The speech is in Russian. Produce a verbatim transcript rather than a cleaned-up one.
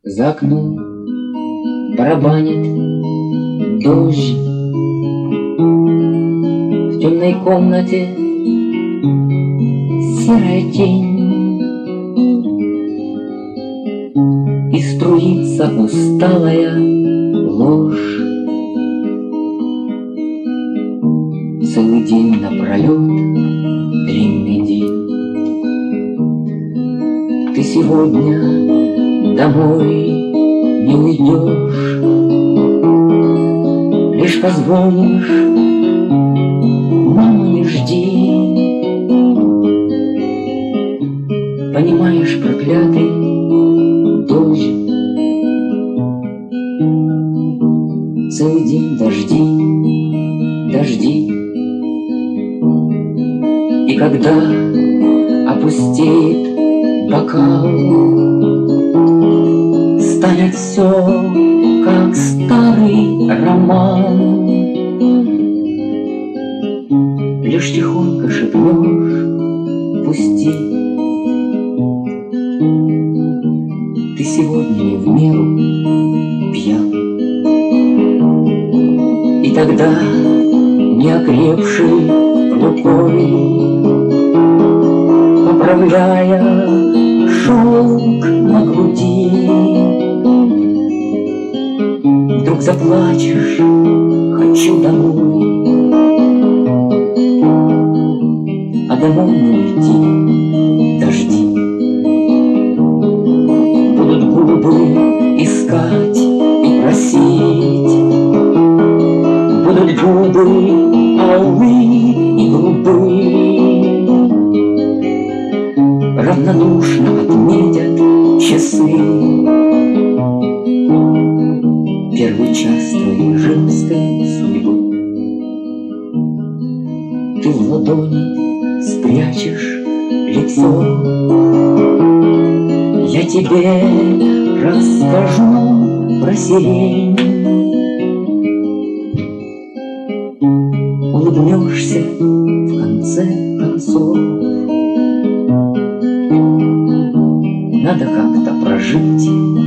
За окном барабанит дождь. В темной комнате серая тень, и струится усталая ложь. Целый день напролет, длинный день. Ты сегодня домой не уйдешь, лишь позвонишь: мама, не жди. Понимаешь, проклятый дождь, целый день дожди, дожди. И когда опустеет бокал, станет все как старый роман. Лишь тихонько шепнешь: пусти. Ты сегодня не в меру пьян. И тогда, неокрепший рукой, поправляя шелк на груди, вдруг заплачешь: хочу домой. А домой не уйти, дожди. Будут губы искать и просить, будут губы алые и голубые, равнодушно отметят часы первый час твоей женской судьбы. Ты в ладони спрячешь лицо, я тебе расскажу про сирень. Улыбнешься в конце концов. Надо как-то прожить